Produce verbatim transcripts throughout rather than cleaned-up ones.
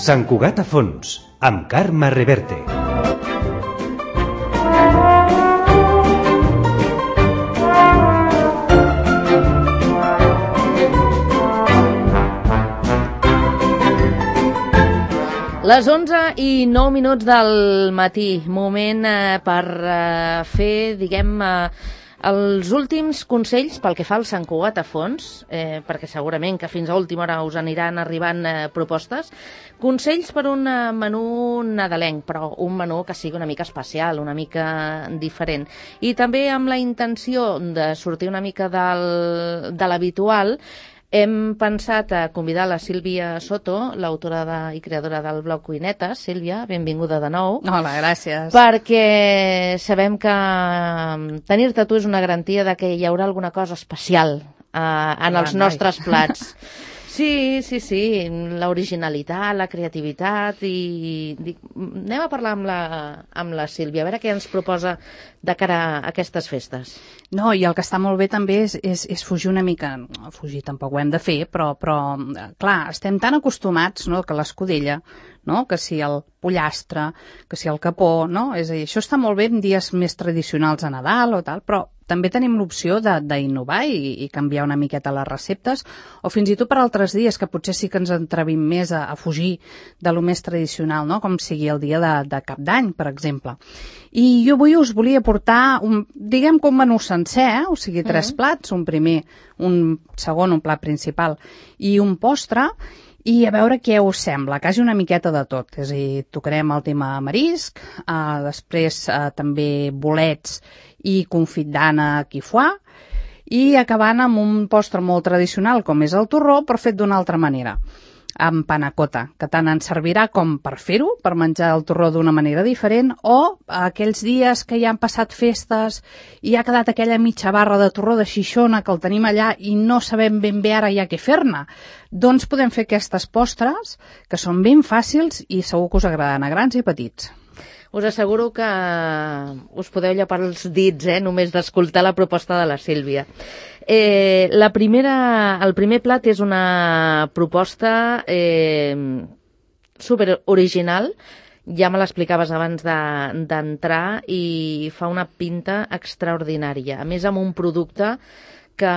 Sant Cugat a fons, amb Carme Reverte. Les onze i nou minuts del matí, moment eh, per eh, fer, diguem, eh, els últims consells pel que fa al Sant Cugat a fons, eh, perquè segurament que fins a última hora us aniran arribant eh, propostes. Consells per un eh, menú nadalenc, però un menú que sigui una mica especial, una mica diferent. I també amb la intenció de sortir una mica del, de l'habitual, hem pensat a convidar la Sílvia Soto, l'autora de, i creadora del blog Cuinetes. Sílvia, benvinguda de nou. Hola, gràcies. Perquè sabem que tenir-te tu és una garantia de que hi haurà alguna cosa especial eh, en els nostres plats. Sí, sí, sí, l'originalitat, la creativitat i... Dic, anem a parlar amb la, amb la Sílvia, a veure què ens proposa de cara a aquestes festes. No, i el que està molt bé també és, és, és fugir una mica, fugir tampoc ho hem de fer, però, però clar, estem tan acostumats, no?, que l'escudella, no?, que si el pollastre, que si el capó, no? És a dir, això està molt bé en dies més tradicionals a Nadal o tal, però també tenim l'opció d'innovar i, i canviar una miqueta les receptes, o fins i tot per altres dies que potser sí que ens atrevim més a, a fugir de lo més tradicional, no?, com sigui el dia de, de Cap d'Any, per exemple. I jo avui us volia portar, un, diguem que un menú sencer, eh? O sigui, tres mm. plats, un primer, un segon, un plat principal i un postre, i a veure què us sembla, que hagi una miqueta de tot. És a dir, tocarem el tema marisc, eh, després eh, també bolets i confit d'ànec i foie, i acabant amb un postre molt tradicional com és el torró, però fet d'una altra manera, amb panna cotta, que tant ens servirà com per fer-ho, per menjar el torró d'una manera diferent, o aquells dies que ja han passat festes i ha quedat aquella mitja barra de torró de Xixona que el tenim allà i no sabem ben bé ara ja què fer-ne. Doncs podem fer aquestes postres, que són ben fàcils i segur que us agradaran a grans i petits. Us asseguro que us podeu llapar els dits, eh, només d'escoltar la proposta de la Sílvia. Eh, la primera, el primer plat és una proposta eh, super original, ja me l'explicaves abans d'entrar, de, i fa una pinta extraordinària. A més, amb un producte que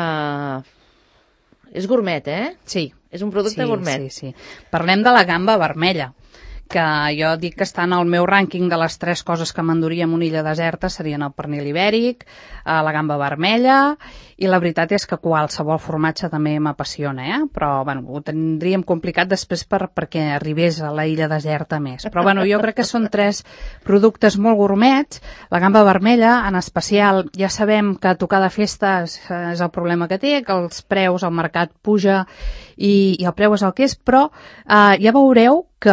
és gourmet, eh? Sí. És un producte sí, gourmet. Sí, sí. Parlem de la gamba vermella, que jo dic que està en el meu rànquing de les tres coses que m'enduria en una illa deserta, serien el pernil ibèric, la gamba vermella, i la veritat és que qualsevol formatge també m'apassiona, eh? Però bueno, ho tindríem complicat després per, perquè arribés a la illa deserta més. Però bueno, jo crec que són tres productes molt gourmets. La gamba vermella, en especial, ja sabem que tocar de festes és el problema que té, que els preus al mercat puja i, i el preu és el que és, però eh, ja veureu que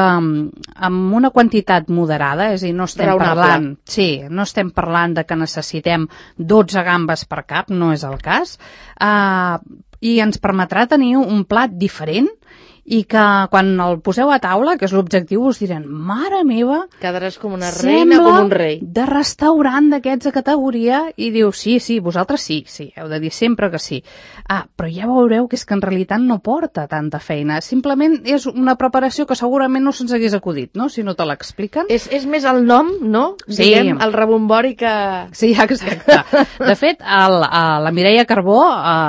amb una quantitat moderada, és a dir, no estem raonable. parlant, sí, no estem parlant de que necessitem dotze gambes per cap, no és el cas, uh, i ens permetrà tenir un plat diferent i que quan el poseu a taula, que és l'objectiu, us diran, mare meva, quedaràs com una reina, com un rei. De restaurant d'aquests de categoria, i diu, sí, sí, vosaltres sí, sí, heu de dir sempre que sí. Ah, però ja veureu que és que en realitat no porta tanta feina, simplement és una preparació que segurament no se'ns hagués acudit, no?, si no te l'expliquen. És, és més el nom, no? Sí. Diguem, el rebombori que... Sí, exacte. De fet, el, la Mireia Carbó,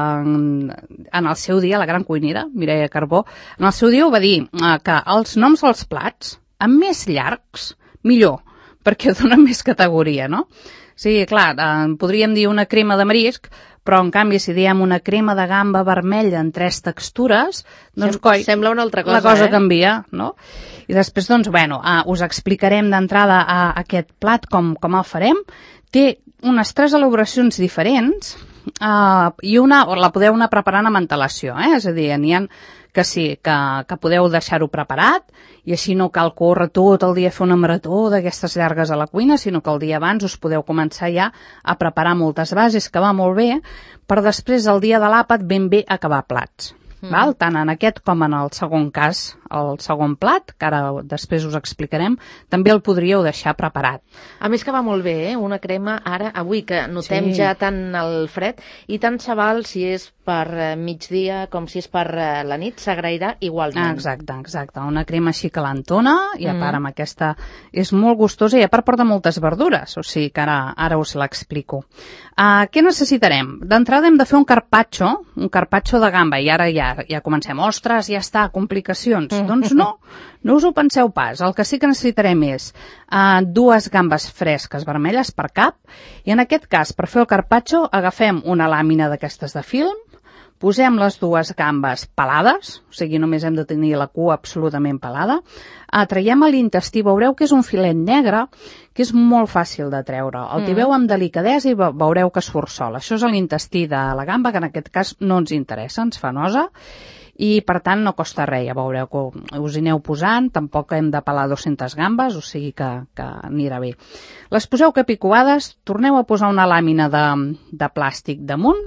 en, en el seu dia, la gran cuinera, Mireia Carbó, en el seu dia ho va dir, eh, que els noms dels plats, amb més llargs, millor, perquè donen més categoria, no? Sí, clar, eh, podríem dir una crema de marisc, però en canvi si diem una crema de gamba vermella en tres textures, doncs Sem coi, sembla una altra cosa, la cosa eh? canvia, no? I després, doncs, bueno, eh, us explicarem d'entrada a aquest plat com, com el farem. Té unes tres elaboracions diferents, Uh, i una, o la podeu anar preparant amb antelació, eh? És a dir, n'hi ha que sí, que, que podeu deixar-ho preparat i així no cal córrer tot el dia a fer una marató d'aquestes llargues a la cuina, sinó que el dia abans us podeu començar ja a preparar moltes bases, que va molt bé, per després el dia de l'àpat ben bé acabar plats. Mm. Val? Tant en aquest com en el segon cas, el segon plat, que ara després us explicarem, també el podríeu deixar preparat. A més que va molt bé, eh? Una crema ara, avui, que notem sí. ja tant el fred, i tant se val si és per migdia com si és per la nit, s'agrairà igualment. Ah, exacte, exacte. Una crema així calentona, i a part amb aquesta és molt gustosa, i a part porta moltes verdures, o sigui que ara, ara us l'explico. Uh, què necessitarem? D'entrada hem de fer un carpaccio, un carpaccio de gamba, i ara ja, ja comencem, ostres, ja està, complicacions. Mm. Doncs no, no us ho penseu pas. El que sí que necessitarem és uh, dues gambes fresques vermelles per cap, i en aquest cas, per fer el carpaccio, agafem una làmina d'aquestes de film, posem les dues gambes pelades, o sigui, només hem de tenir la cua absolutament pelada, uh, traiem l'intestí, veureu que és un filet negre, que és molt fàcil de treure. El tibeu amb delicadesa i veureu que surt sol. Això és l'intestí de la gamba, que en aquest cas no ens interessa, ens fa nosa, i per tant no costa res, ja veureu que us hi aneu posant, tampoc hem de pelar dues-centes gambes, o sigui que, que anirà bé. Les poseu capicovades, torneu a posar una làmina de, de plàstic damunt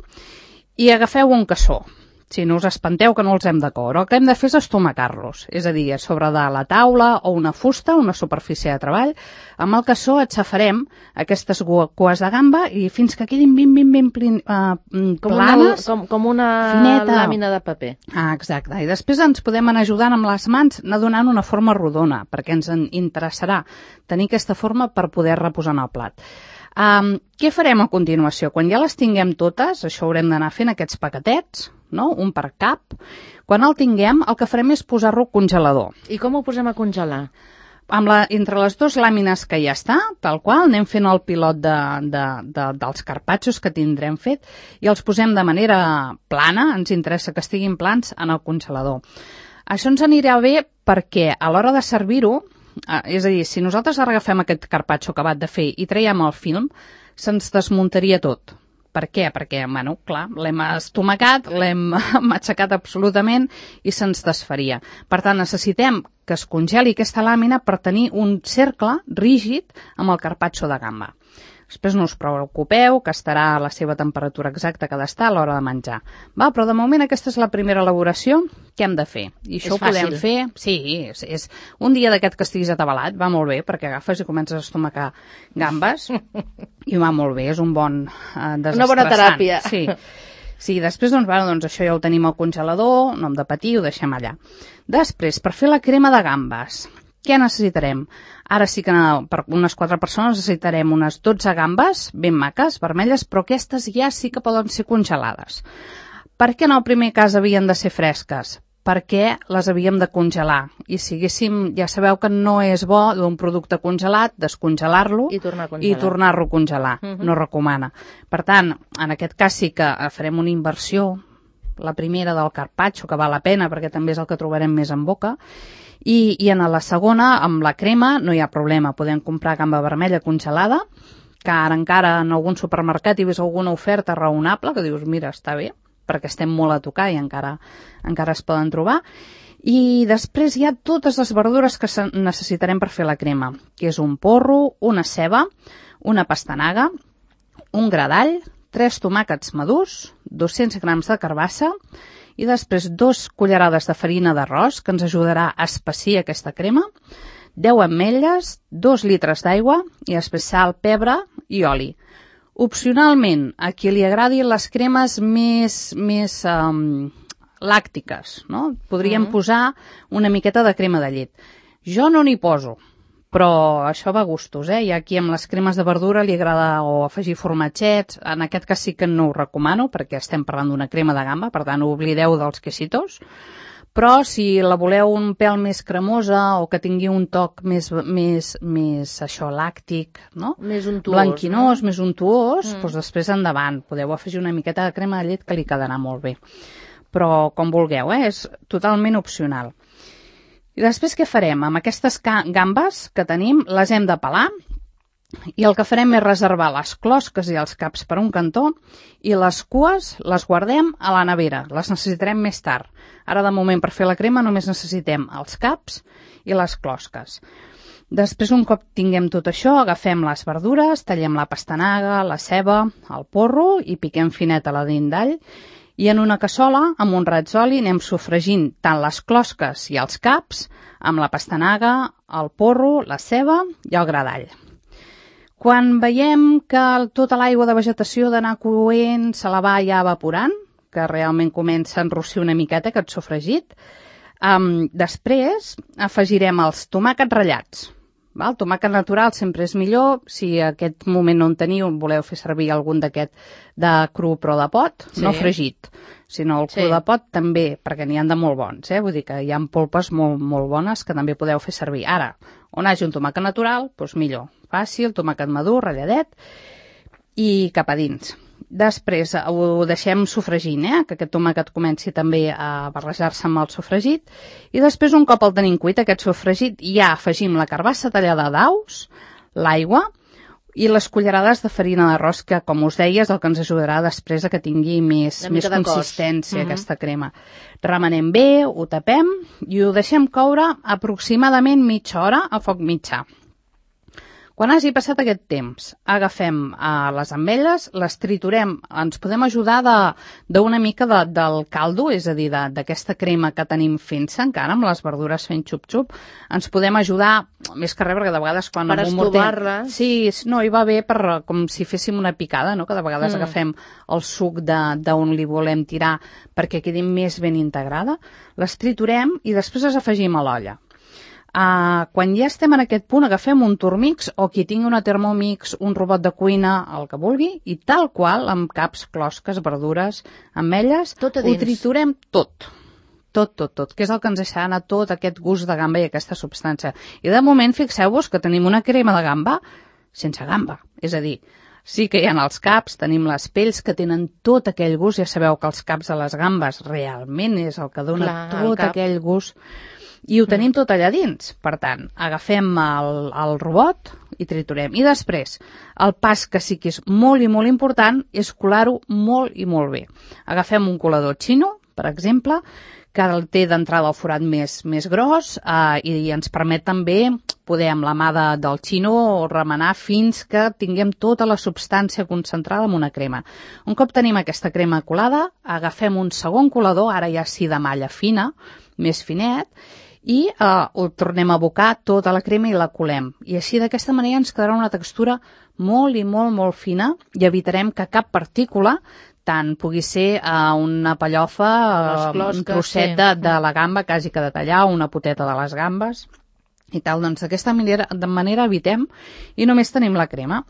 i agafeu un cassó. Si no us espanteu que no els hem de coure, el que hem de fer és estomacar-los, és a dir, a sobre de la taula o una fusta, una superfície de treball, amb el cassó aixafarem aquestes cues de gamba i fins que quedin ben, ben, ben plin, uh, com planes, una, com, com una fineta. Làmina de paper. Ah, exacte. I després ens podem anar ajudant amb les mans, anar donant una forma rodona, perquè ens interessarà tenir aquesta forma per poder reposar en el plat. Um, què farem a continuació? Quan ja les tinguem totes, això haurem d'anar fent aquests paquetets, no? Un per cap. Quan el tinguem, el que farem és posar-lo al congelador. I com ho posem a congelar? Amb la, entre les dues làmines que ja està, tal qual, anem fent el pilot de, de, de, dels carpaccios que tindrem fet i els posem de manera plana, ens interessa que estiguin plans, en el congelador. Això ens anirà bé perquè a l'hora de servir-ho, Ah, és a dir, si nosaltres ara agafem aquest carpaccio acabat de fer i traiem el film, se'ns desmuntaria tot. Per què? Perquè, bueno, clar, l'hem estomacat, l'hem matxacat absolutament i se'ns desfaria. Per tant, necessitem que es congeli aquesta làmina per tenir un cercle rígid amb el carpaccio de gamba. Després no us preocupeu, que estarà a la seva temperatura exacta que ha d'estar a l'hora de menjar. Va, però de moment aquesta és la primera elaboració que hem de fer. I això és ho podem fàcil. fer... Sí, és, és un dia d'aquest que estiguis atabalat, va molt bé, perquè agafes i comences a estomacar gambes i va molt bé, és un bon uh, desestressant. Una bona teràpia. Sí. Sí, després, doncs, bueno, doncs això ja ho tenim al congelador, no hem de patir, ho deixem allà. Després, per fer la crema de gambes, què necessitarem? Ara sí que per unes quatre persones necessitarem unes dotze gambes ben maques, vermelles, però aquestes ja sí que poden ser congelades. Per què en el primer cas havien de ser fresques? Perquè les havíem de congelar. I si haguéssim, ja sabeu que no és bo d'un producte congelat, descongelar-lo i tornar a congelar. I tornar-lo a congelar. Uh-huh. No recomana. Per tant, en aquest cas sí que farem una inversió, la primera del carpaccio, que val la pena perquè també és el que trobarem més en boca, I, i en la segona, amb la crema, no hi ha problema. Podem comprar gamba vermella congelada, que ara encara en algun supermercat hi ves alguna oferta raonable, que dius, mira, està bé, perquè estem molt a tocar i encara, encara es poden trobar. I després hi ha totes les verdures que necessitarem per fer la crema, que és un porro, una ceba, una pastanaga, un gra d'all, tres tomàquets madurs, dos-cents grams de carbassa, i després dos cullerades de farina d'arròs, que ens ajudarà a espessir aquesta crema, deu ametlles, dos litres d'aigua, i després sal, pebre i oli. Opcionalment, a qui li agradin les cremes més, més um, làctiques, no? Podríem mm-hmm. posar una miqueta de crema de llet. Jo no n'hi poso, però això va a gustos, eh? Hi ha qui amb les cremes de verdura li agrada o afegir formatgets, en aquest cas sí que no ho recomano, perquè estem parlant d'una crema de gamba, per tant oblideu dels quesitos, però si la voleu un pèl més cremosa o que tingui un toc més, més, més això, làctic, no? Més untuós. Blanquinós, no? Més untuós, mm. doncs després endavant, podeu afegir una miqueta de crema de llet que li quedarà molt bé. Però com vulgueu, eh? És totalment opcional. I després què farem? Amb aquestes gambes que tenim, les hem de pelar i el que farem és reservar les closques i els caps per un cantó i les cues les guardem a la nevera, les necessitarem més tard. Ara de moment per fer la crema només necessitem els caps i les closques. Després, un cop tinguem tot això, agafem les verdures, tallem la pastanaga, la ceba, el porro i piquem finet a la dent d'all I en una cassola, amb un raig d'oli, anem sofregint tant les closques i els caps, amb la pastanaga, el porro, la ceba i el gra d'all. Quan veiem que tota l'aigua de vegetació d'anar coent se la va ja evaporant, que realment comença a enrossir una miqueta aquest sofregit, um, després afegirem els tomàquets ratllats. El tomàquet natural sempre és millor, si aquest moment no en teniu, voleu fer servir algun d'aquest de cru però de pot, sí. No fregit, sinó el cru sí. De pot també, perquè n'hi ha de molt bons, eh? Vull dir que hi ha polpes molt, molt bones que també podeu fer servir. Ara, on hagi un tomàquet natural, doncs millor, fàcil, tomàquet madur, ratlladet i cap a dins. Després ho deixem sofregint, eh? Que aquest tomàquet comenci també a barrejar-se amb el sofregit i després un cop el tenim cuit, aquest sofregit, ja afegim la carbassa tallada a daus, l'aigua i les cullerades de farina d'arròs que, com us deia, és el que ens ajudarà després a que tingui més, més consistència, uh-huh. Aquesta crema. Remenem bé, ho tapem i ho deixem coure aproximadament mitja hora a foc mitjà. Quan hagi passat aquest temps, agafem uh, les ametlles, les triturem, ens podem ajudar d'una mica de, del caldo, és a dir, d'aquesta crema que tenim fent-se encara, amb les verdures fent xup-xup, ens podem ajudar, més que res, perquè de vegades quan... Per estovar-les. Sí, no, hi va bé per, com si féssim una picada, no? Que de vegades mm. agafem el suc d'on li volem tirar perquè quedi més ben integrada, les triturem i després les afegim a l'olla. Uh, quan ja estem en aquest punt agafem un turmix o qui tingui una Thermomix, un robot de cuina, el que vulgui, i tal qual, amb caps, closques, verdures, ametlles, ho triturem tot. Tot, tot, tot, que és el que ens deixarà anar tot aquest gust de gamba i aquesta substància. I de moment, fixeu-vos que tenim una crema de gamba sense gamba, és a dir, sí que hi ha els caps, tenim les pells que tenen tot aquell gust, ja sabeu que els caps de les gambes realment és el que dona Clar, tot aquell gust. I ho tenim tot allà dins. Per tant, agafem el, el robot i triturem. I després, el pas que sí que és molt i molt important és colar-ho molt i molt bé. Agafem un colador xino, per exemple, que el té d'entrada el forat més, més gros eh, i ens permet també poder amb la mà de, del xino remenar fins que tinguem tota la substància concentrada en una crema. Un cop tenim aquesta crema colada, agafem un segon colador, ara ja sí de malla fina, més finet, i eh, ho tornem a abocar tota la crema i la colem. I així d'aquesta manera ens quedarà una textura molt i molt, molt fina i evitarem que cap partícula, tant pugui ser eh, una pellofa, eh, closques, un trosset sí. de, de la gamba que hagi que de tallar, una poteta de les gambes i tal. Doncs d'aquesta manera, de manera evitem i només tenim la crema.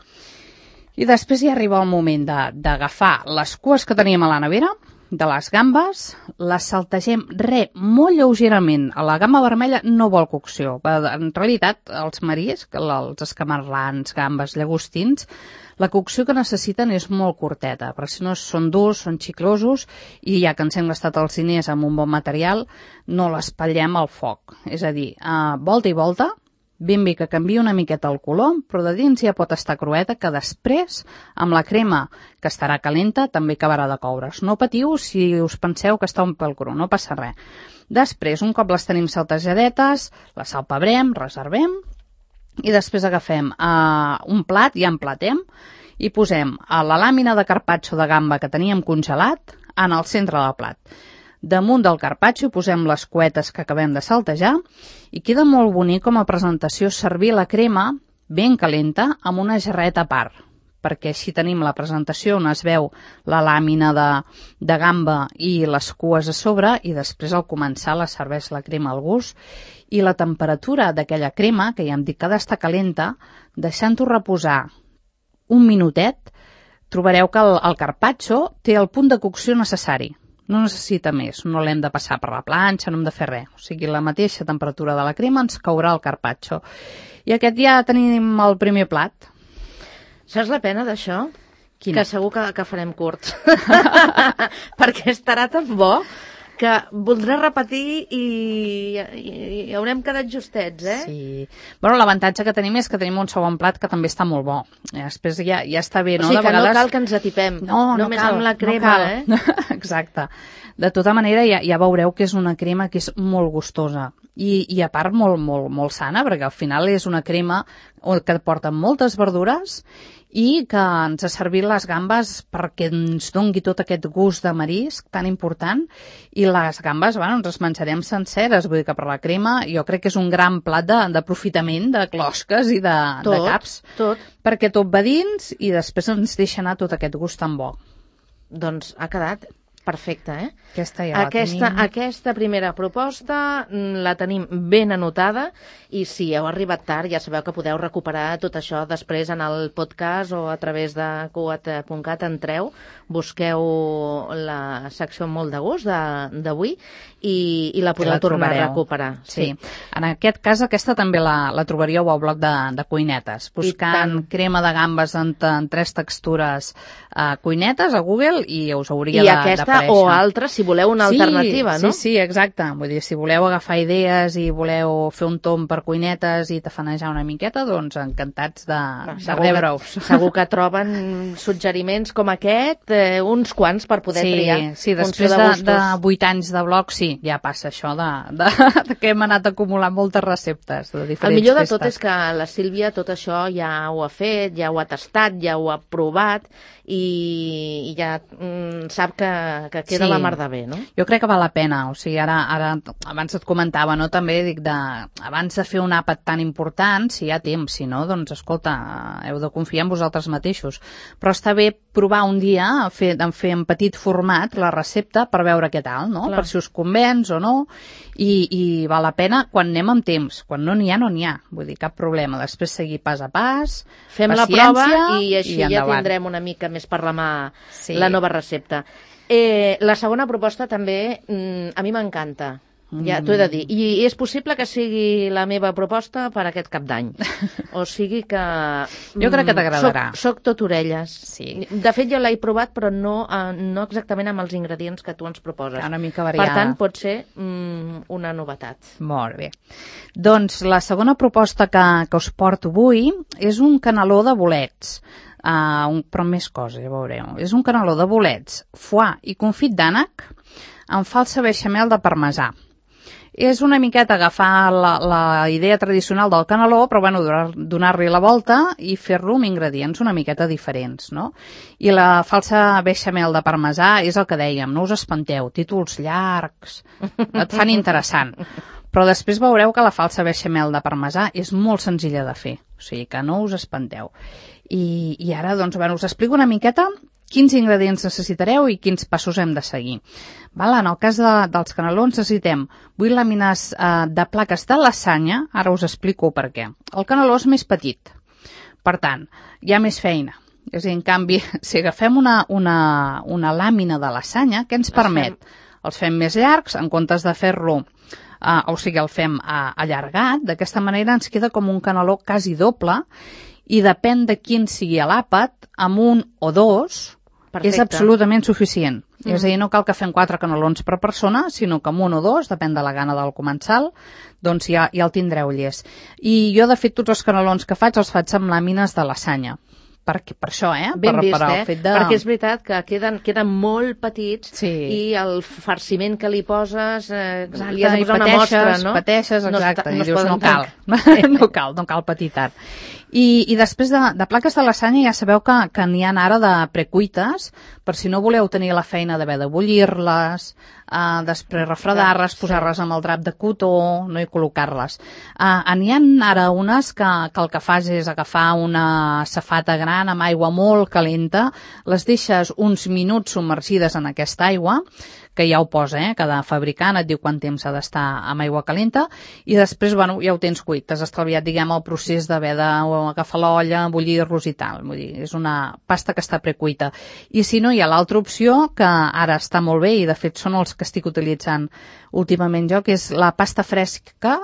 I després ja arriba el moment d'agafar les cues que teníem a la nevera, de les gambes, les saltegem re, molt lleugerament. La gamba vermella no vol cocció. En realitat, els marís, els escamarlans, gambes, llagostins, la cocció que necessiten és molt curteta, però si no són durs, són xiclosos, i ja que ens hem gastat els diners amb un bon material, no l'espatllem al foc. És a dir, a volta i volta, ben bé que canvia una miqueta el color, però de dins ja pot estar crueta, que després, amb la crema que estarà calenta, també acabarà de coure's. No patiu si us penseu que està un pèl cru, no passa res. Després, un cop les tenim saltejadetes, les salpebrem, reservem, i després agafem uh, un plat, ja emplatem, i posem uh, la làmina de carpaccio de gamba que teníem congelat en el centre del plat. Damunt del carpaccio posem les cuetes que acabem de saltejar i queda molt bonic com a presentació servir la crema ben calenta amb una jarreta a part, perquè així tenim la presentació on es veu la làmina de, de gamba i les cues a sobre i després al començar la serveix la crema al gust i la temperatura d'aquella crema, que ja em dic que ha d'estar calenta, deixant-ho reposar un minutet, trobareu que el, el carpaccio té el punt de cocció necessari. No necessita més, no l'hem de passar per la planxa, no hem de fer res. O sigui, la mateixa temperatura de la crema ens caurà el carpaccio. I aquest ja tenim el primer plat. Saps la pena d'això? Quina? Que segur que, que farem curt. Perquè estarà tan bo que voldrà repetir i, i, i haurem quedat justets, eh? Sí. Bueno, l'avantatge que tenim és que tenim un segon plat que també està molt bo. Després ja, ja està bé, no? O sigui, de que vegades... no cal que ens atipem. No, no Només cal, amb la crema, no eh? Exacte. De tota manera, ja, ja veureu que és una crema que és molt gustosa. I, i a part molt, molt, molt sana, perquè al final és una crema que porta moltes verdures i que ens ha servit les gambes perquè ens dongui tot aquest gust de marisc tan important, i les gambes, bueno, ens les menjarem senceres, vull dir que per la crema jo crec que és un gran plat d'aprofitament de, de closques i de, tot, de caps, tot. perquè tot va dins i després ens deixa anar tot aquest gust tan bo. Doncs ha quedat perfecte, eh? Aquesta ja aquesta, la tenim. Aquesta primera proposta la tenim ben anotada i si heu arribat tard ja sabeu que podeu recuperar tot això després en el podcast o a través de cugat punt cat. Entreu, busqueu la secció molt de gust d'avui i, i la podeu la tornar a recuperar. Sí. sí. En aquest cas aquesta també la, la trobaríeu al bloc de, de cuinetes. Buscant crema de gambes en, en tres textures uh, cuinetes a Google i us hauria I de, aquesta d'aparèixer. O altres, si voleu una sí, alternativa, no? Sí, sí, exacte. Vull dir, si voleu agafar idees i voleu fer un tom per cuinetes i tafanejar una miqueta, doncs encantats de, de rebre-us. Segur que troben suggeriments com aquest, eh, uns quants per poder sí, triar. Sí, després de, de vuit anys de blog, sí, ja passa això de, de, de que hem anat acumulant moltes receptes de diferents El millor de festes. tot és que la Sílvia tot això ja ho ha fet, ja ho ha tastat, ja ho ha provat i, i ja mm, sap que, que queda sí. la mar de bé, no? Jo crec que val la pena, o sigui, ara, ara abans et comentava, no?, també dic de, abans de fer un àpat tan important, si hi ha temps, si no, doncs escolta, heu de confiar en vosaltres mateixos, però està bé provar un dia, fer, en fer en petit format la recepta per veure què tal, no? Clar. Per si us convenç o no, i, i val la pena quan anem amb temps, quan no n'hi ha, no n'hi ha, vull dir, cap problema, després seguir pas a pas, fem la prova i així i ja tindrem una mica més per la mà sí. la nova recepta. Eh, la segona proposta també mm, a mi m'encanta, ja t'ho he de dir, i és possible que sigui la meva proposta per aquest cap d'any, o sigui que mm, jo crec que t'agradarà. Soc, soc tot orelles. Sí. De fet jo l'he provat però no, eh, no exactament amb els ingredients que tu ens proposes, una mica variada. Per tant pot ser mm, una novetat. Molt bé, doncs la segona proposta que, que us porto avui és un caneló de bolets. Uh, un, però més coses, ja veureu. És un caneló de bolets, foie i confit d'ànec amb falsa beixamel de parmesà. És una miqueta agafar la, la idea tradicional del caneló, però bueno, donar-li la volta i fer-lo amb ingredients una miqueta diferents, no? I la falsa beixamel de parmesà és el que dèiem, no us espanteu, títols llargs, et fan interessant. Però després veureu que la falsa beixamel de parmesà és molt senzilla de fer, o sigui que no us espanteu. I, i ara, doncs, bueno, us explico una miqueta quins ingredients necessitareu i quins passos hem de seguir. Val? En el cas de, dels canelons necessitem vuit làmines eh, de plaques de lasanya, ara us explico per què. El caneló és més petit, per tant, hi ha més feina. És a dir, en canvi, si agafem una, una, una làmina de lasanya, què ens permet? Els fem més llargs, en comptes de fer-lo Uh, o sigui, el fem uh, allargat, d'aquesta manera ens queda com un caneló quasi doble i depèn de quin sigui l'àpat, amb un o dos Perfecte. És absolutament suficient. Mm. És a dir, no cal que fem quatre canelons per persona, sinó que amb un o dos, depèn de la gana del comensal, doncs ja, ja el tindreu llest. I jo, de fet, tots els canelons que faig els faig amb làmines de lasanya. Per, per això, eh? Ben per, vist, per eh? Fet de... Perquè és veritat que queden, queden molt petits sí. i el farciment que li poses eh, exacte, li has de posar una mostra, no? Pateixes, exacte, no, i no dius no cal, no cal, no cal patir tant. I, i després de, de plaques de lasanya ja sabeu que, que n'hi ha ara de precuites, per si no voleu tenir la feina d'haver de bullir-les, eh, després refredar-les, posar-les amb el drap de cotó, no, i col·locar-les. Eh, n'hi ha ara unes que, que el que fas és agafar una safata gran amb aigua molt calenta, les deixes uns minuts submergides en aquesta aigua, que ja ho posa, eh? Cada fabricant et diu quant temps ha d'estar amb aigua calenta, i després, bueno, ja ho tens cuit. T'has estalviat, diguem, el procés d'haver d'agafar l'olla, bullir-los i tal. Vull dir, és una pasta que està precuita. I si no, hi ha l'altra opció, que ara està molt bé, i de fet són els que estic utilitzant últimament jo, que és la pasta fresca.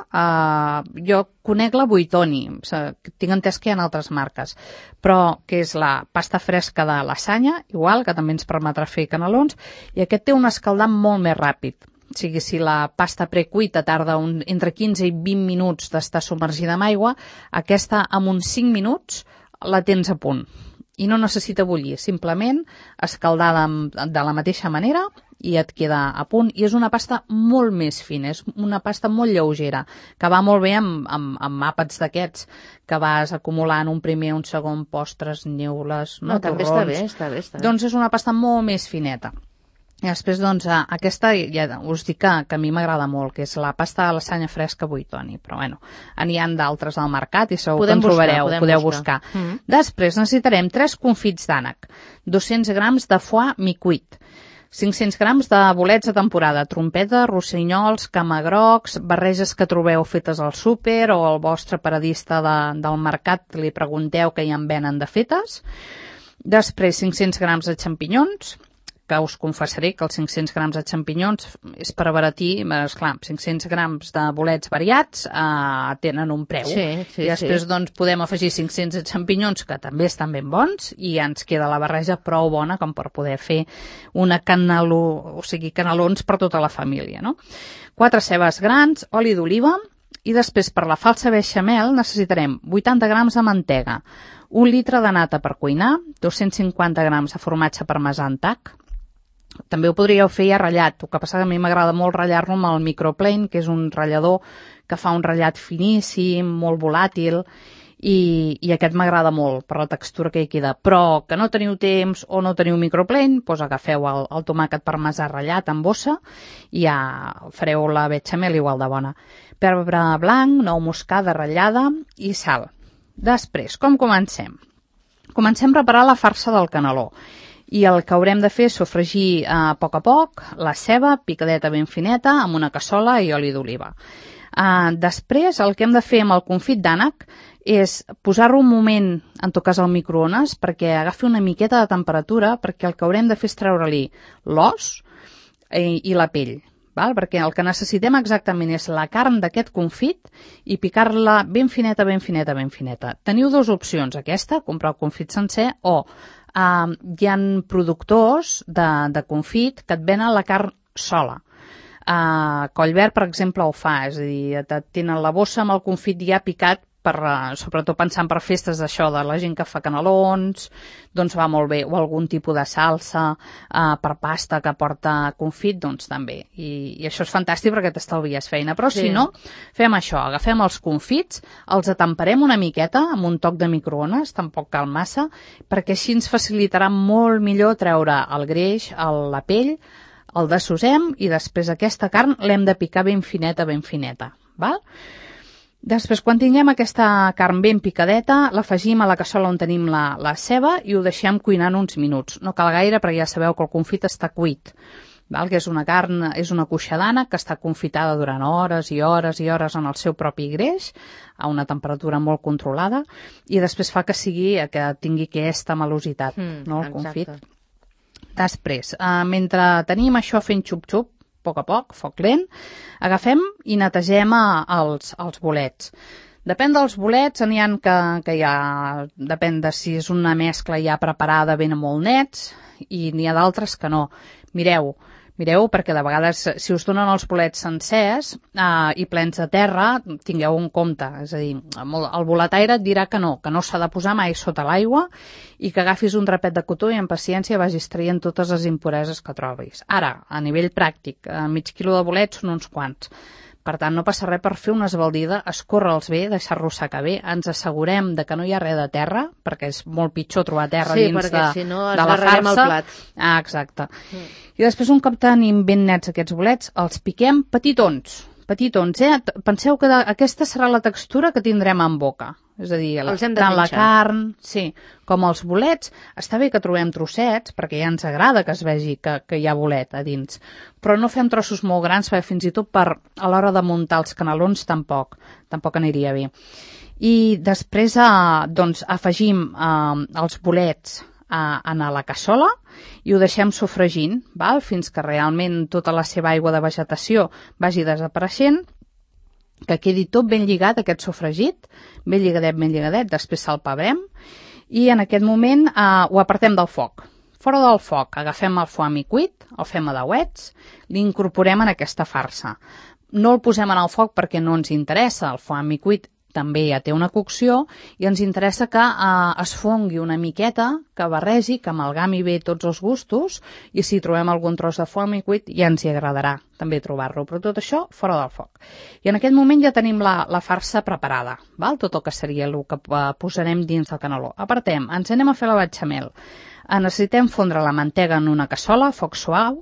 Eh, jo conec la Buitoni, tinc entès que hi ha altres marques, però que és la pasta fresca de lasanya, igual, que també ens permetrà fer canelons, i aquest té un escaldant molt més ràpid. O sigui, si la pasta precuita tarda un, entre quinze i vint minuts d'estar submergida en aigua, aquesta amb uns cinc minuts la tens a punt. i no necessita bullir, simplement escaldar de, de la mateixa manera i et queda a punt. I és una pasta molt més fina, és una pasta molt lleugera, que va molt bé amb, amb, amb àpats d'aquests que vas acumulant un primer, un segon, postres, neules, no, no també torrons. Està bé, està bé, està bé. Doncs és una pasta molt més fineta. I després, doncs, aquesta, ja us dic que, que a mi m'agrada molt, que és la pasta de lasanya fresca Buitoni, però bueno, n'hi ha d'altres al mercat i segur podem que en buscar, trobareu, podem podeu buscar. buscar. Mm. Després necessitarem tres confits d'ànec, dos-cents grams de foie mi-cuit, cinc-cents grams de bolets de temporada, trompeta, rossinyols, camagrocs, barreges que trobeu fetes al súper o al vostre paradista de, del mercat, li pregunteu que hi en venen de fetes. Després cinc-cents grams de xampinyons, que us confessaré que els cinc-cents grams de xampinyons és per abaratir, esclar, cinc-cents grams de bolets variats eh, tenen un preu. Sí, sí, I després sí. doncs, podem afegir cinc-cents de xampinyons, que també estan ben bons, i ja ens queda la barreja prou bona com per poder fer una caneló, o sigui, canelons per tota la família, no? Quatre cebes grans, oli d'oliva, i després per la falsa beixamel necessitarem vuitanta grams de mantega, un litre de nata per cuinar, dos-cents cinquanta grams de formatge parmesà en tac. També ho podríeu fer ja ratllat, el que passa que a mi m'agrada molt ratllar-lo amb el microplane, que és un ratllador que fa un ratllat finíssim, molt volàtil, i, i aquest m'agrada molt per la textura que hi queda. Però que no teniu temps o no teniu microplane, doncs agafeu el, el tomàquet parmesà ratllat en bossa i ja fareu la bechamel igual de bona. Pebre blanc, nou moscada ratllada i sal. Després, com comencem? Comencem a preparar la farsa del caneló. I el que haurem de fer és sofregir a poc a poc la ceba, picadeta ben fineta, amb una cassola i oli d'oliva. Uh, després, el que hem de fer amb el confit d'ànec és posar-lo un moment, en tot cas al microones, perquè agafi una miqueta de temperatura, perquè el que haurem de fer és treure-li l'os i, i la pell, val? Perquè el que necessitem exactament és la carn d'aquest confit i picar-la ben fineta, ben fineta, ben fineta. Teniu dues opcions, aquesta, comprar el confit sencer, o Uh, hi ha productors de, de confit que et venen la carn sola. Uh, Collverd, per exemple, ho fa, és a dir, et tenen la bossa amb el confit ja picat, per, uh, sobretot pensant per festes d'això, de la gent que fa canelons, doncs va molt bé, o algun tipus de salsa uh, per pasta que porta confit, doncs també. I, i això és fantàstic perquè t'estalvies feina. Però sí. Si no, fem això, agafem els confits, els atemperem una miqueta amb un toc de microones, tampoc cal massa, perquè així ens facilitarà molt millor treure el greix, el, la pell, el dessossem i després aquesta carn l'hem de picar ben fineta, ben fineta, val? Després, quan tinguem aquesta carn ben picadeta, l'afegim a la cassola on tenim la, la ceba i ho deixem cuinant uns minuts. No cal gaire perquè ja sabeu que el confit està cuit, val? Que és una carn, és una cuixa d'ànec que està confitada durant hores i hores i hores en el seu propi greix, a una temperatura molt controlada, i després fa que sigui que tingui aquesta melositat, mm, no, el confit. Després, eh, mentre tenim això fent xup-xup, a poc a poc, foc lent, agafem i netegem els, els bolets. Depèn dels bolets, n'hi ha que, que ja depèn de si és una mescla ja preparada ben molt nets i n'hi ha d'altres que no. Mireu, mireu perquè de vegades si us donen els bolets sencers eh, i plens de terra, tingueu en compte. És a dir, el boletaire et dirà que no, que no s'ha de posar mai sota l'aigua i que agafis un drapet de cotó i amb paciència vagis traient totes les impureses que trobis. Ara, a nivell pràctic, mig quilo de bolets són uns quants. Per tant, no passa res per fer una esbaldida, escórrer-los bé, deixar-los secar bé, ens assegurem de que no hi ha res de terra, perquè és molt pitjor trobar terra sí, dins de, si no de la farsa. El plat. Ah, exacte. Mm. I després, un cop tenim ben nets aquests bolets, els piquem petitons. Petitons, eh? Penseu que de, aquesta serà la textura que tindrem en boca. És a dir, la, tant la carn, sí, com els bolets, està bé que trobem trossets, perquè ja ens agrada que es vegi que, que hi ha bolet a dins, però no fem trossos molt grans, perquè fins i tot per, a l'hora de muntar els canelons tampoc, tampoc aniria bé. I després eh, doncs, afegim eh, els bolets a, a la cassola i ho deixem sofregint, val? Fins que realment tota la seva aigua de vegetació vagi desapareixent, que quedi tot ben lligat, aquest sofregit, ben lligadet, ben lligadet, després salpebrem i en aquest moment eh, ho apartem del foc. Fora del foc agafem el foie mi-cuit, el fem a dauets, l'incorporem en aquesta farsa. No el posem en el foc perquè no ens interessa, el foie mi-cuit també ja té una cocció i ens interessa que eh, es fongui una miqueta, que barregi, que amalgami bé tots els gustos i si trobem algun tros de foamy cuit ja ens hi agradarà també trobar-lo, però tot això fora del foc. I en aquest moment ja tenim la, la farsa preparada, val? Tot el que seria el que eh, posarem dins del caneló. Apartem, ens anem a fer la bechamel. Eh, necessitem fondre la mantega en una cassola a foc suau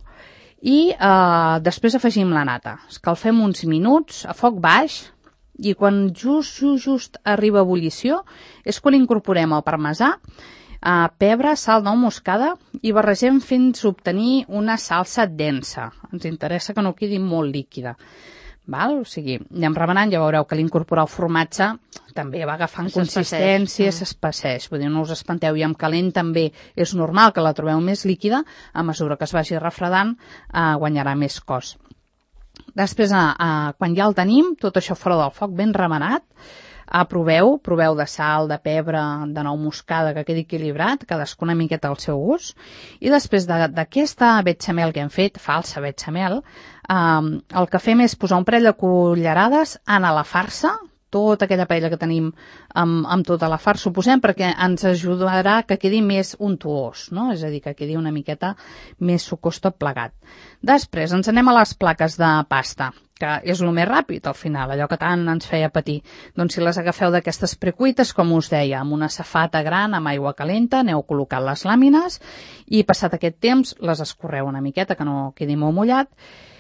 i eh, després afegim la nata. Escalfem uns minuts a foc baix i quan just, just, just arriba a ebullició és quan incorporem el parmesà, eh, pebre, sal, nou moscada i barregem fins obtenir una salsa densa. Ens interessa que no quedi molt líquida. Val? O sigui, anem remenant, ja veureu que l'incorporar el formatge també va agafant consistència, s'espesseix. Vull dir, no us espanteu, i amb calent també és normal que la trobeu més líquida, a mesura que es vagi refredant eh, guanyarà més cos. Després, eh, eh, quan ja el tenim, tot això fora del foc, ben remenat, eh, proveu, proveu de sal, de pebre, de nou moscada, que quedi equilibrat, cadascuna miqueta al seu gust. I després d'aquesta bechamel que hem fet, falsa bechamel, eh, el que fem és posar un parell de cullerades en la farsa, tota aquella paella que tenim amb, amb tota la farsa, ho posem perquè ens ajudarà que quedi més untuós, no? És a dir, que quedi una miqueta més sucós tot plegat. Després ens anem a les plaques de pasta, que és el més ràpid al final, allò que tant ens feia patir. Doncs si les agafeu d'aquestes precuites, com us deia, amb una safata gran, amb aigua calenta, aneu col·locant les làmines i passat aquest temps les escorreu una miqueta, que no quedi molt mullat,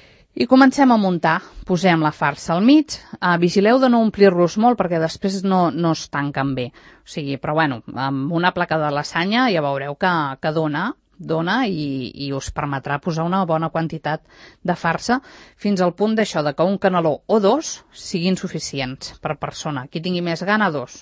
i comencem a muntar. Posem la farsa al mig, eh, vigileu de no omplir-los molt perquè després no, no es tanquen bé. O sigui, però bueno, amb una placa de lasanya ja veureu que, que dona, dona i, i us permetrà posar una bona quantitat de farsa fins al punt d'això, de que un caneló o dos siguin suficients per persona. Qui tingui més gana, dos.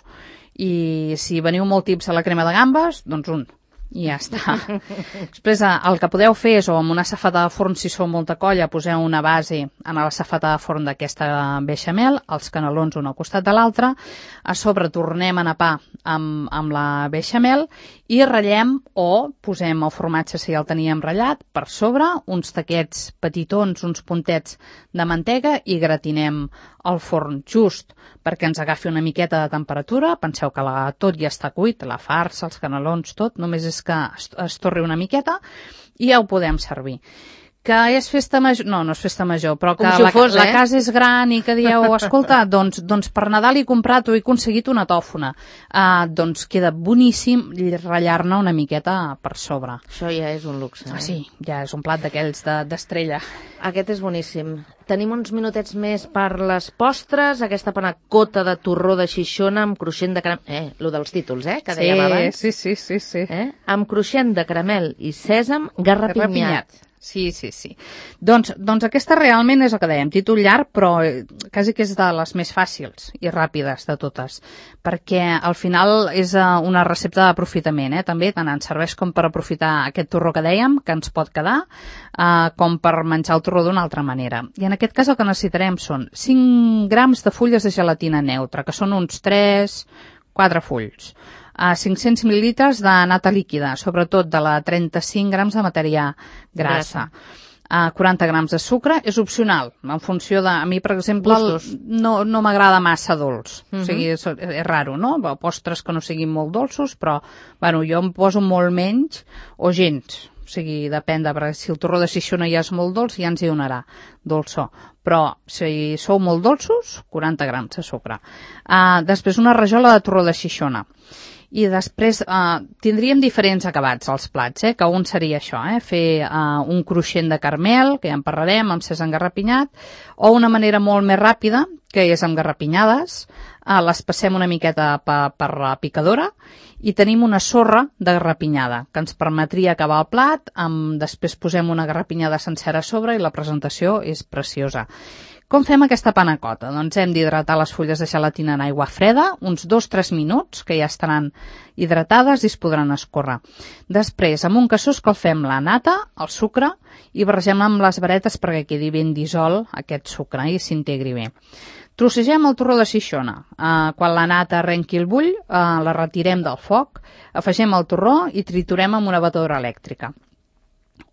I si veniu molt tips a la crema de gambes, doncs un. I ja està. Després el que podeu fer és, o amb una safata de forn, si sou molta colla, poseu una base en la safata de forn d'aquesta bechamel, els canelons un al costat de l'altre, a sobre tornem a napar amb, amb la bechamel i ratllem o posem el formatge, si ja el teníem ratllat, per sobre, uns taquets petitons, uns puntets de mantega i gratinem el forn just perquè ens agafi una miqueta de temperatura. Penseu que la, tot ja està cuit, la farsa, els canelons, tot, només és que es, es torri una miqueta i ja ho podem servir. Que és festa major, no, no és festa major, però que si la, fos, eh? la casa és gran i que dieu, escolta, doncs, doncs per Nadal he comprat o he aconseguit una tòfona. Uh, doncs queda boníssim ratllar-ne una miqueta per sobre. Això ja és un luxe. Eh? Ah, sí, ja és un plat d'aquells d'estrella. De, Aquest és boníssim. Tenim uns minutets més per les postres, aquesta panacota de torró de xixona amb cruixent de caramel... Eh, lo dels títols, eh, que sí, dèiem abans. Sí, sí, sí, sí. Eh? Amb cruixent de caramel i sèsam garrapinyat. garrapinyat. Sí, sí, sí. Doncs, doncs aquesta realment és el que dèiem, títol llarg, però quasi que és de les més fàcils i ràpides de totes, perquè al final és una recepta d'aprofitament, eh? També tant ens serveix com per aprofitar aquest torró que dèiem, que ens pot quedar, eh, com per menjar el torró d'una altra manera. I en aquest cas el que necessitarem són cinc grams de fulles de gelatina neutra, que són uns tres quatre fulls. A cinc-cents mil·lilitres de nata líquida, sobretot de la trenta-cinc grams de matèria grassa. A quaranta grams de sucre, és opcional, en funció de... A mi, per exemple, el, no, no m'agrada massa dolç. Uh -huh. O sigui, és, és raro, no? Postres que no siguin molt dolços, però, bueno, jo em poso molt menys o gens. O sigui, depèn de... Perquè si el torró de xixona ja és molt dolç, ja ens hi donarà dolçó. Però, si sou molt dolços, quaranta grams de sucre. Uh, després, una rajola de torró de xixona. I després eh, tindríem diferents acabats als plats, eh? Que un seria això, eh? fer eh, un cruixent de caramel, que ja en parlarem, amb sèsam garrapinyat, o una manera molt més ràpida, que és amb garrapinyades, eh, les passem una miqueta per, per la picadora i tenim una sorra de garrapinyada, que ens permetria acabar el plat, amb, després posem una garrapinyada sencera a sobre i la presentació és preciosa. Com fem aquesta panacota? Doncs hem d'hidratar les fulles de gelatina en aigua freda, uns dos tres minuts, que ja estaran hidratades i es podran escórrer. Després, amb un cassó escalfem la nata, el sucre, i barregem amb les varetes perquè quedi ben dissolt aquest sucre i s'integri bé. Trossegem el torró de xixona. Eh, quan la nata arrenqui el bull, eh, la retirem del foc, afegem el torró i triturem amb una batedora elèctrica.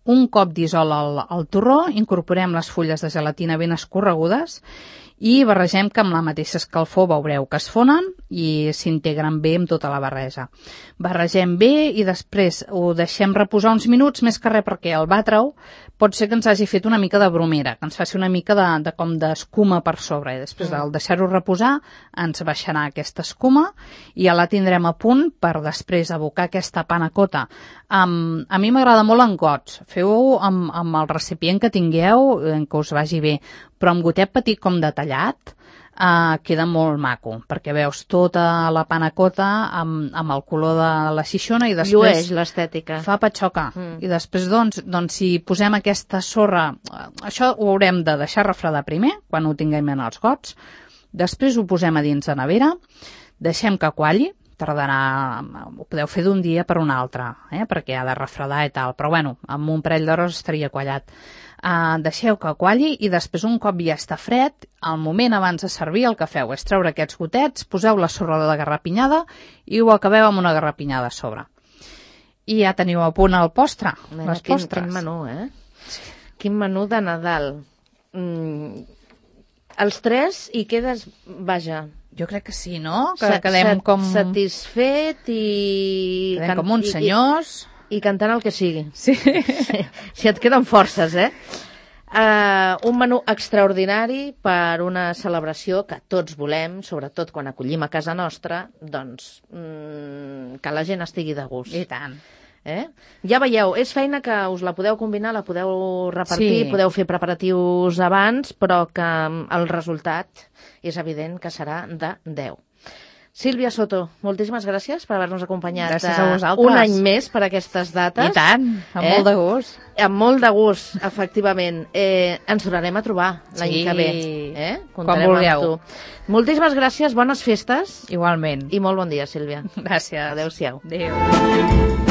un cop dissol el, el torró, incorporem les fulles de gelatina ben escorregudes i barregem que amb la mateixa escalfor veureu que es fonen i s'integren bé amb tota la barreja. Barregem bé i després ho deixem reposar uns minuts, més que res perquè el batre-ho pot ser que ens hagi fet una mica de bromera, que ens faci una mica de, de com d'escuma per sobre, i després al deixar-ho reposar ens baixarà aquesta escuma i ja la tindrem a punt per després abocar aquesta panna cotta. Um, a mi m'agrada molt en gots, feu-ho amb, amb el recipient que tingueu, que us vagi bé, però amb gotet petit com de tallat, uh, queda molt maco, perquè veus tota la panna cotta amb, amb el color de la xixona i després llueix l'estètica. Fa patxoca. Mm. I després, doncs, doncs, si posem aquesta sorra, això ho haurem de deixar refredar primer, quan ho tinguem en els gots, després ho posem a dins de nevera, deixem que qualli, tardarà, ho podeu fer d'un dia per un altre, eh, perquè ha de refredar i tal, però bueno, amb un parell d'hores estaria quallat. Uh, deixeu que qualli i després un cop ja està fred, al moment abans de servir el que feu és treure aquests gotets, poseu la sorra de la garrapinyada i ho acabeu amb una garrapinyada a sobre. I ja teniu a punt el postre, Mira, les quin, postres. Quin menú, eh? Sí. Quin menú de Nadal. Mm, els tres i quedes, vaja... Jo crec que sí, no? Que sa quedem com... satisfet i... Quedem com uns senyors... I, i cantant el que sigui. Sí. sí. Si et queden forces, eh? Uh, un menú extraordinari per una celebració que tots volem, sobretot quan acollim a casa nostra, doncs mm, que la gent estigui de gust. I tant. Eh? Ja veieu, és feina que us la podeu combinar, la podeu repartir, sí. podeu fer preparatius abans, però que el resultat és evident que serà de deu. Sílvia Soto, moltíssimes gràcies per haver-nos acompanyat gràcies a vosaltres. Un any més per aquestes dates. I tant, amb eh? molt de gust. Amb molt de gust, efectivament. Eh, ens tornarem a trobar l'any sí. que ve. Eh? Quan vulgueu. Amb tu. Moltíssimes gràcies, bones festes. Igualment. I molt bon dia, Sílvia. Gràcies. Adéu-siau. Adéu.